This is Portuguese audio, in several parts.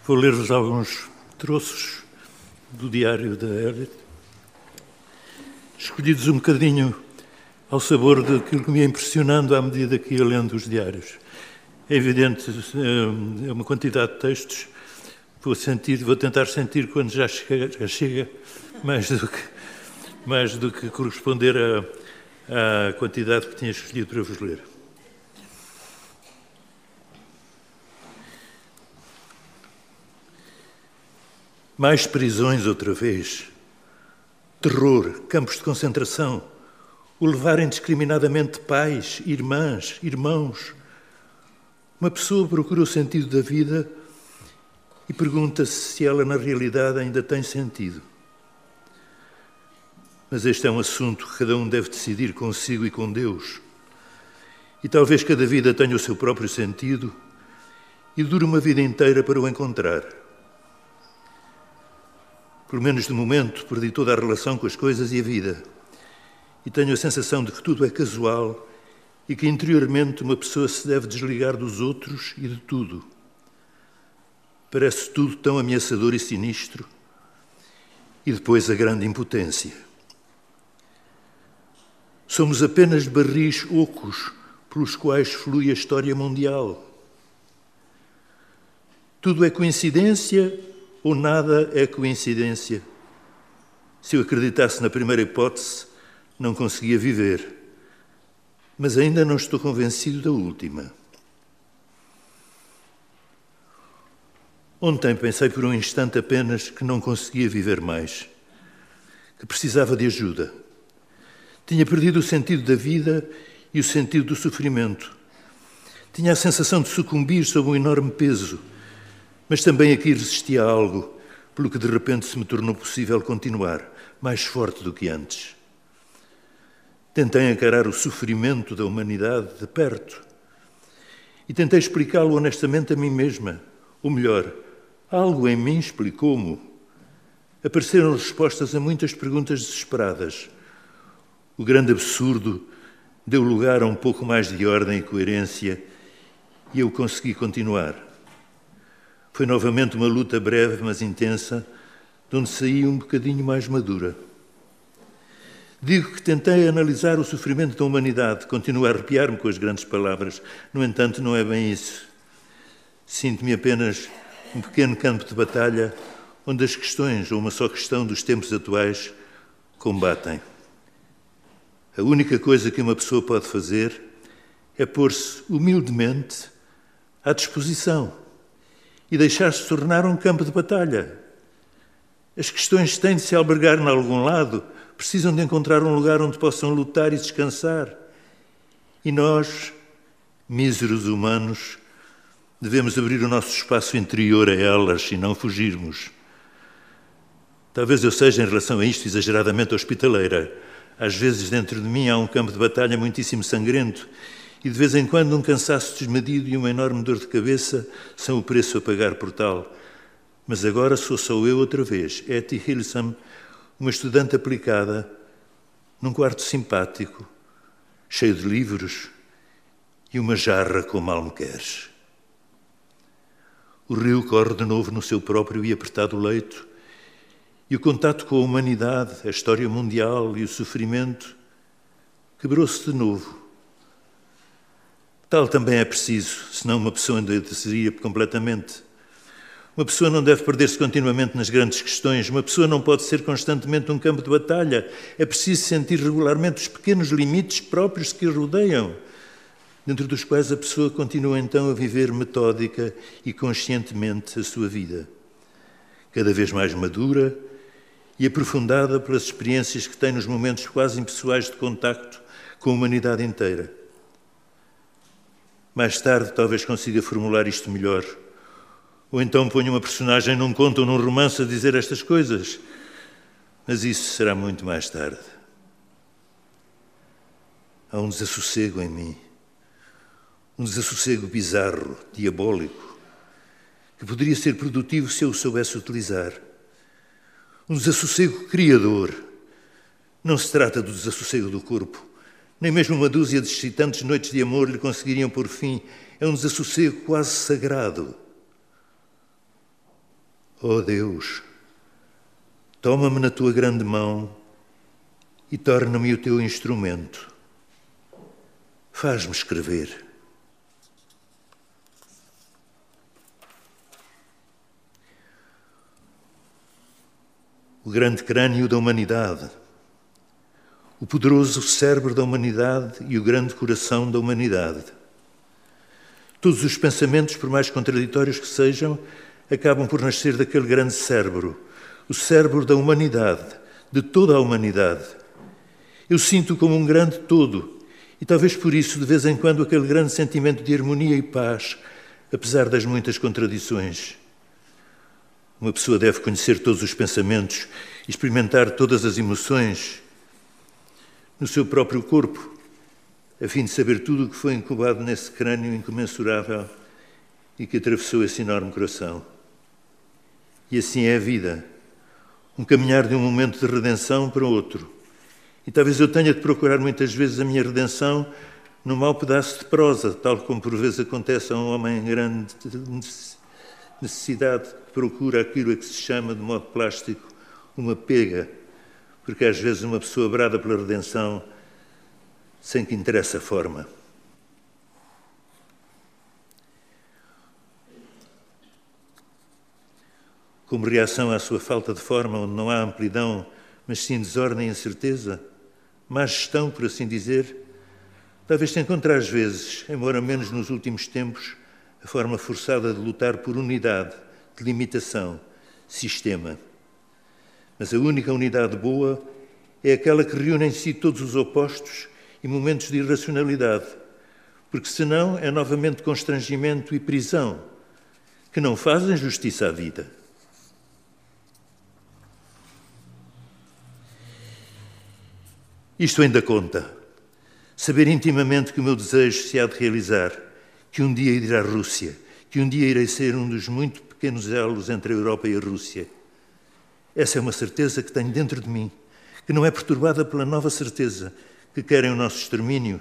Vou ler-vos alguns troços do diário da Elliot, escolhidos um bocadinho ao sabor daquilo que me ia impressionando à medida que ia lendo os diários. É evidente, é uma quantidade de textos, vou tentar sentir quando já chega mais do que corresponder à quantidade que tinha escolhido para vos ler. Mais prisões outra vez, terror, campos de concentração, o levar indiscriminadamente pais, irmãs, irmãos. Uma pessoa procura o sentido da vida e pergunta-se se ela na realidade ainda tem sentido. Mas este é um assunto que cada um deve decidir consigo e com Deus. E talvez cada vida tenha o seu próprio sentido e dure uma vida inteira para o encontrar. Pelo menos de momento, perdi toda a relação com as coisas e a vida. E tenho a sensação de que tudo é casual e que interiormente uma pessoa se deve desligar dos outros e de tudo. Parece tudo tão ameaçador e sinistro. E depois a grande impotência. Somos apenas barris ocos pelos quais flui a história mundial. Tudo é coincidência ou nada é coincidência? Se eu acreditasse na primeira hipótese, não conseguia viver. Mas ainda não estou convencido da última. Ontem pensei por um instante apenas que não conseguia viver mais, que precisava de ajuda. Tinha perdido o sentido da vida e o sentido do sofrimento. Tinha a sensação de sucumbir sob um enorme peso, mas também aqui resistia a algo, pelo que de repente se me tornou possível continuar, mais forte do que antes. Tentei encarar o sofrimento da humanidade de perto e tentei explicá-lo honestamente a mim mesma. Ou melhor, algo em mim explicou-me. Apareceram respostas a muitas perguntas desesperadas. O grande absurdo deu lugar a um pouco mais de ordem e coerência e eu consegui continuar. Foi novamente uma luta breve, mas intensa, de onde saí um bocadinho mais madura. Digo que tentei analisar o sofrimento da humanidade, continuo a arrepiar-me com as grandes palavras. No entanto, não é bem isso. Sinto-me apenas um pequeno campo de batalha onde as questões, ou uma só questão dos tempos atuais, combatem. A única coisa que uma pessoa pode fazer é pôr-se humildemente à disposição e deixar-se tornar um campo de batalha. As questões têm de se albergar em algum lado, precisam de encontrar um lugar onde possam lutar e descansar. E nós, míseros humanos, devemos abrir o nosso espaço interior a elas e não fugirmos. Talvez eu seja, em relação a isto, exageradamente hospitaleira. Às vezes, dentro de mim, há um campo de batalha muitíssimo sangrento e, de vez em quando, um cansaço desmedido e uma enorme dor de cabeça são o preço a pagar por tal. Mas agora sou só eu outra vez, Etty Hillesum, uma estudante aplicada, num quarto simpático, cheio de livros e uma jarra com mal me queres. O rio corre de novo no seu próprio e apertado leito, e o contato com a humanidade, a história mundial e o sofrimento quebrou-se de novo. Tal também é preciso, senão uma pessoa endoideceria completamente. Uma pessoa não deve perder-se continuamente nas grandes questões. Uma pessoa não pode ser constantemente um campo de batalha. É preciso sentir regularmente os pequenos limites próprios que a rodeiam, dentro dos quais a pessoa continua então a viver metódica e conscientemente a sua vida, cada vez mais madura e aprofundada pelas experiências que tem nos momentos quase impessoais de contacto com a humanidade inteira. Mais tarde talvez consiga formular isto melhor. Ou então ponho uma personagem num conto ou num romance a dizer estas coisas. Mas isso será muito mais tarde. Há um desassossego em mim. Um desassossego bizarro, diabólico, que poderia ser produtivo se eu o soubesse utilizar. Um desassossego criador. Não se trata do desassossego do corpo. Nem mesmo uma dúzia de excitantes noites de amor lhe conseguiriam pôr fim. É um desassossego quase sagrado. Ó Deus, toma-me na tua grande mão e torna-me o teu instrumento. Faz-me escrever. O grande crânio da humanidade, o poderoso cérebro da humanidade e o grande coração da humanidade. Todos os pensamentos, por mais contraditórios que sejam, acabam por nascer daquele grande cérebro, o cérebro da humanidade, de toda a humanidade. Eu sinto como um grande todo e talvez por isso, de vez em quando, aquele grande sentimento de harmonia e paz, apesar das muitas contradições. Uma pessoa deve conhecer todos os pensamentos, experimentar todas as emoções no seu próprio corpo, a fim de saber tudo o que foi incubado nesse crânio incomensurável e que atravessou esse enorme coração. E assim é a vida, um caminhar de um momento de redenção para outro. E talvez eu tenha de procurar muitas vezes a minha redenção num mau pedaço de prosa, tal como por vezes acontece a um homem em grande necessidade que procura aquilo a que se chama, de modo plástico, uma pega, porque às vezes uma pessoa brada pela redenção sem que interesse a forma. Como reação à sua falta de forma, onde não há amplidão, mas sim desordem e incerteza, má gestão, por assim dizer, talvez se encontre às vezes, embora menos nos últimos tempos, a forma forçada de lutar por unidade, de limitação, sistema. Mas a única unidade boa é aquela que reúne em si todos os opostos e momentos de irracionalidade, porque senão é novamente constrangimento e prisão, que não fazem justiça à vida. Isto ainda conta. Saber intimamente que o meu desejo se há de realizar, que um dia irei à Rússia, que um dia irei ser um dos muito pequenos elos entre a Europa e a Rússia. Essa é uma certeza que tenho dentro de mim, que não é perturbada pela nova certeza que querem o nosso extermínio.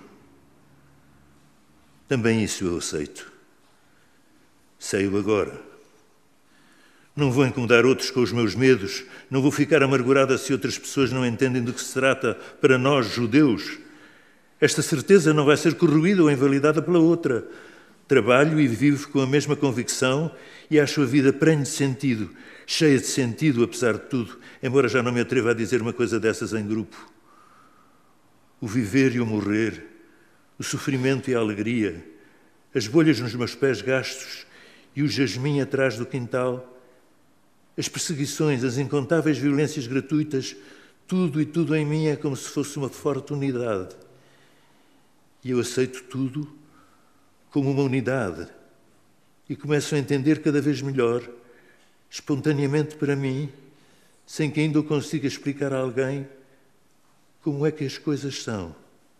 Também isso eu aceito. Sei-o agora. Não vou incomodar outros com os meus medos, não vou ficar amargurada se outras pessoas não entendem do que se trata para nós, judeus. Esta certeza não vai ser corroída ou invalidada pela outra. Trabalho e vivo com a mesma convicção e acho a vida prenhe de sentido, cheia de sentido, apesar de tudo, embora já não me atreva a dizer uma coisa dessas em grupo. O viver e o morrer, o sofrimento e a alegria, as bolhas nos meus pés gastos e o jasmim atrás do quintal, as perseguições, as incontáveis violências gratuitas, tudo e tudo em mim é como se fosse uma forte unidade. E eu aceito tudo como uma unidade e começo a entender cada vez melhor, espontaneamente para mim, sem que ainda eu consiga explicar a alguém como é que as coisas são.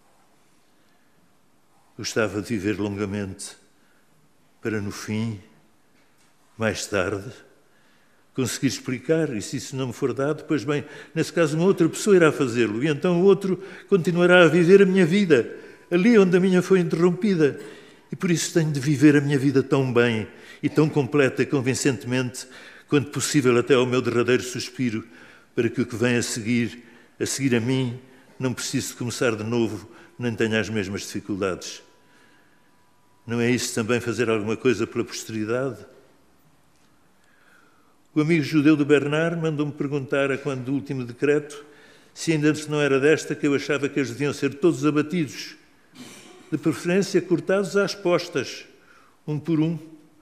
Gostava de viver longamente para, no fim, mais tarde, conseguir explicar, e se isso não me for dado, pois bem, nesse caso uma outra pessoa irá fazê-lo, e então o outro continuará a viver a minha vida, ali onde a minha foi interrompida. E por isso tenho de viver a minha vida tão bem e tão completa e convincentemente, quanto possível até ao meu derradeiro suspiro, para que o que vem a seguir a mim, não precise começar de novo, nem tenha as mesmas dificuldades. Não é isso também fazer alguma coisa pela posteridade? O amigo judeu de Bernard mandou-me perguntar, a quando do último decreto, se ainda antes não era desta que eu achava que eles deviam ser todos abatidos, de preferência cortados às postas, um por um.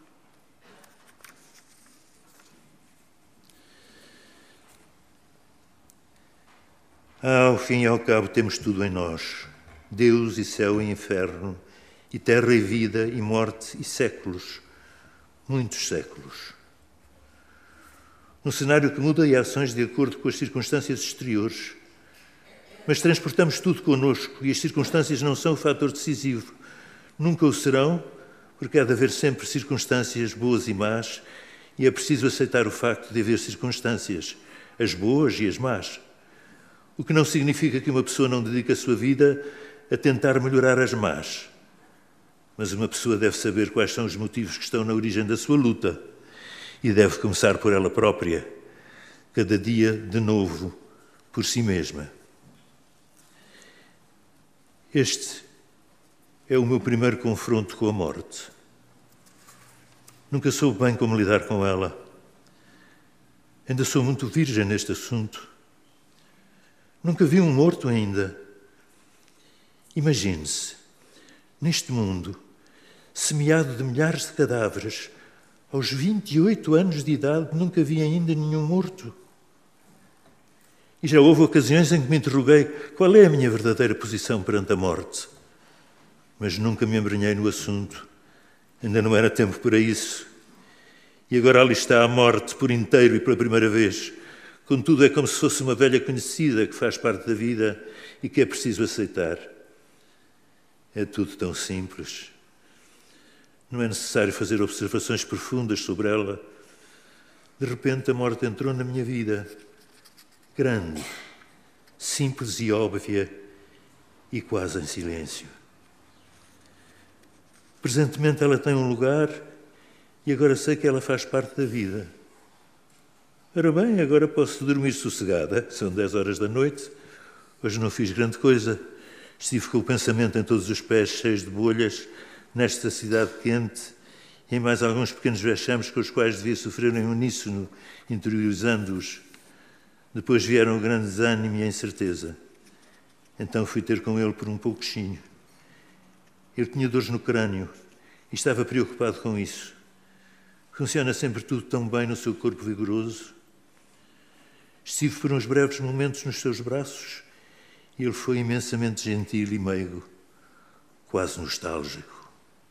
Ao fim e ao cabo temos tudo em nós, Deus e céu e inferno, e terra e vida e morte e séculos, muitos séculos. Um cenário que muda e ações de acordo com as circunstâncias exteriores, mas transportamos tudo connosco e as circunstâncias não são o fator decisivo. Nunca o serão, porque há de haver sempre circunstâncias boas e más e é preciso aceitar o facto de haver circunstâncias, as boas e as más. O que não significa que uma pessoa não dedique a sua vida a tentar melhorar as más. Mas uma pessoa deve saber quais são os motivos que estão na origem da sua luta e deve começar por ela própria, cada dia de novo, por si mesma. Este é o meu primeiro confronto com a morte. Nunca soube bem como lidar com ela. Ainda sou muito virgem neste assunto. Nunca vi um morto ainda. Imagine-se, neste mundo, semeado de milhares de cadáveres, aos 28 anos de idade, nunca vi ainda nenhum morto. E já houve ocasiões em que me interroguei qual é a minha verdadeira posição perante a morte. Mas nunca me embrenhei no assunto. Ainda não era tempo para isso. E agora ali está a morte por inteiro e pela primeira vez. Contudo, é como se fosse uma velha conhecida que faz parte da vida e que é preciso aceitar. É tudo tão simples. Não é necessário fazer observações profundas sobre ela. De repente, a morte entrou na minha vida. Grande, simples e óbvia, e quase em silêncio. Presentemente ela tem um lugar e agora sei que ela faz parte da vida. Ora bem, agora posso dormir sossegada. São 10 horas da noite. Hoje não fiz grande coisa. Estive com o pensamento em todos os pés cheios de bolhas, nesta cidade quente, e em mais alguns pequenos vexames com os quais devia sofrer em uníssono, interiorizando-os. Depois vieram o grande desânimo e a incerteza. Então fui ter com ele por um pouquinho. Ele tinha dores no crânio e estava preocupado com isso. Funciona sempre tudo tão bem no seu corpo vigoroso. Estive por uns breves momentos nos seus braços e ele foi imensamente gentil e meigo, quase nostálgico.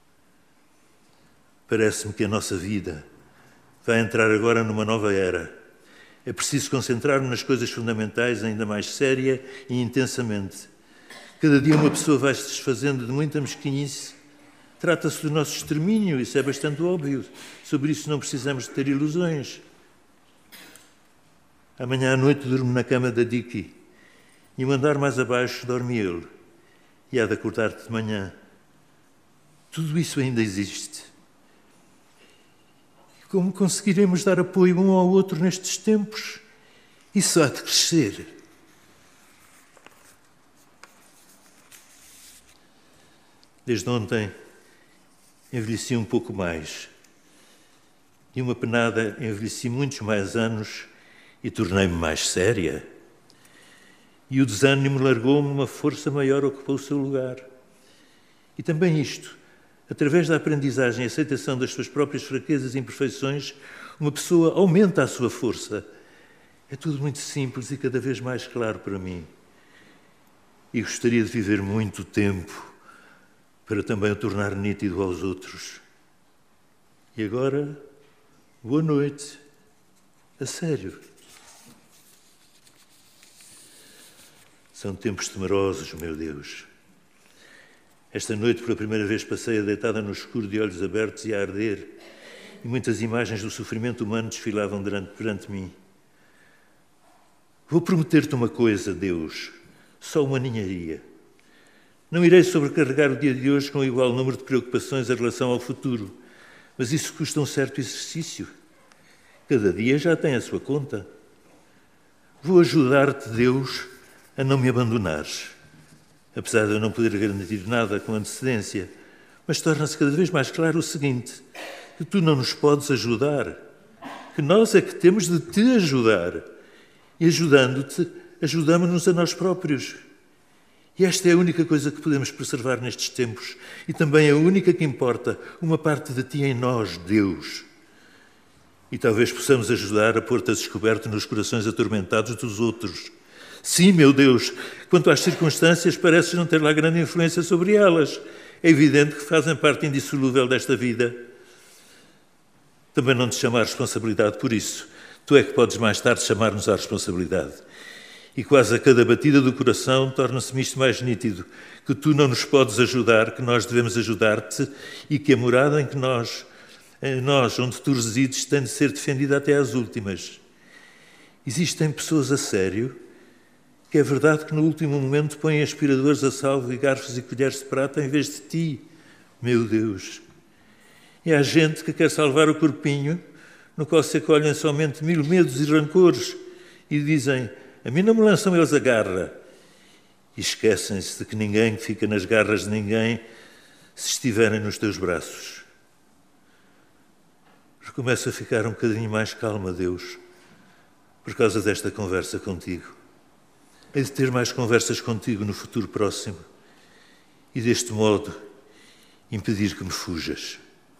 Parece-me que a nossa vida vai entrar agora numa nova era. É preciso concentrar-nos nas coisas fundamentais ainda mais séria e intensamente. Cada dia uma pessoa vai se desfazendo de muita mesquinhice. Trata-se do nosso extermínio, isso é bastante óbvio. Sobre isso não precisamos de ter ilusões. Amanhã à noite durmo na cama da Dicky e um andar mais abaixo dorme ele. E há de acordar-te de manhã. Tudo isso ainda existe. Como conseguiremos dar apoio um ao outro nestes tempos? Isso há de crescer. Desde ontem envelheci um pouco mais. De uma penada envelheci muitos mais anos e tornei-me mais séria. E o desânimo largou-me, uma força maior ocupou o seu lugar. E também isto, através da aprendizagem e aceitação das suas próprias fraquezas e imperfeições, uma pessoa aumenta a sua força. É tudo muito simples e cada vez mais claro para mim. E gostaria de viver muito tempo para também o tornar nítido aos outros. E agora, boa noite. A sério. São tempos temerosos, meu Deus. Esta noite, pela primeira vez, passei a deitada no escuro de olhos abertos e a arder, e muitas imagens do sofrimento humano desfilavam perante mim. Vou prometer-te uma coisa, Deus, só uma ninharia. Não irei sobrecarregar o dia de hoje com igual número de preocupações em relação ao futuro, mas isso custa um certo exercício. Cada dia já tem a sua conta. Vou ajudar-te, Deus, a não me abandonares. Apesar de eu não poder garantir nada com antecedência, mas torna-se cada vez mais claro o seguinte, que tu não nos podes ajudar, que nós é que temos de te ajudar. E ajudando-te, ajudamos-nos a nós próprios. E esta é a única coisa que podemos preservar nestes tempos e também a única que importa, uma parte de ti em nós, Deus. E talvez possamos ajudar a pôr-te a descoberto nos corações atormentados dos outros. Sim, meu Deus, quanto às circunstâncias, pareces não ter lá grande influência sobre elas. É evidente que fazem parte indissolúvel desta vida. Também não te chamo à responsabilidade por isso. Tu é que podes mais tarde chamar-nos à responsabilidade. E quase a cada batida do coração torna-se-me isto mais nítido, que tu não nos podes ajudar, que nós devemos ajudar-te e que a morada em nós, onde tu resides, tem de ser defendida até às últimas. Existem pessoas a sério que é verdade que no último momento põem aspiradores a salvo e garfos e colheres de prata em vez de ti, meu Deus. E há gente que quer salvar o corpinho, no qual se acolhem somente 1000 medos e rancores e dizem: a mim não me lançam eles a garra. E esquecem-se de que ninguém fica nas garras de ninguém se estiverem nos teus braços. Mas começo a ficar um bocadinho mais calma, Deus, por causa desta conversa contigo. Hei de ter mais conversas contigo no futuro próximo e, deste modo, impedir que me fujas.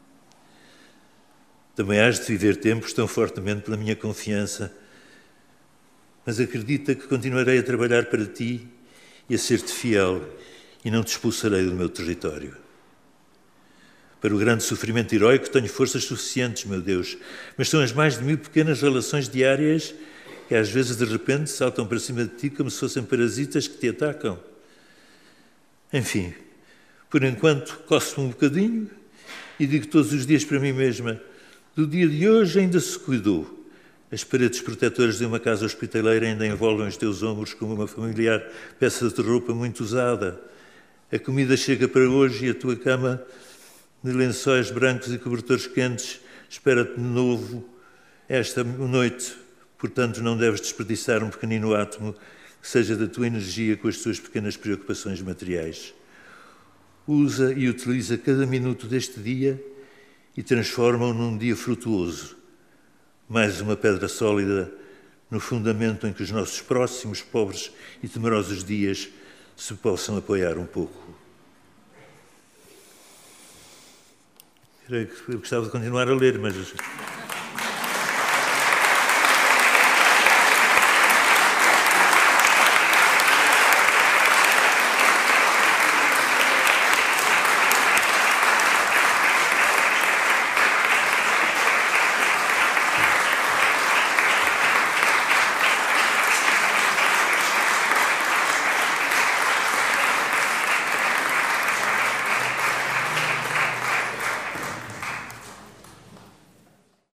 Também has de viver tempos tão fortemente pela minha confiança, mas acredita que continuarei a trabalhar para ti e a ser-te fiel e não te expulsarei do meu território. Para o grande sofrimento heroico tenho forças suficientes, meu Deus, mas são as mais de 1000 pequenas relações diárias que às vezes de repente saltam para cima de ti como se fossem parasitas que te atacam. Enfim, por enquanto coço-me um bocadinho e digo todos os dias para mim mesma: do dia de hoje ainda se cuidou. As paredes protetoras de uma casa hospitaleira ainda envolvem os teus ombros como uma familiar peça de roupa muito usada. A comida chega para hoje e a tua cama de lençóis brancos e cobertores quentes espera-te de novo esta noite. Portanto, não deves desperdiçar um pequenino átomo que seja da tua energia com as tuas pequenas preocupações materiais. Usa e utiliza cada minuto deste dia e transforma-o num dia frutuoso. Mais uma pedra sólida no fundamento em que os nossos próximos, pobres e temerosos dias se possam apoiar um pouco. Eu gostava de continuar a ler, mas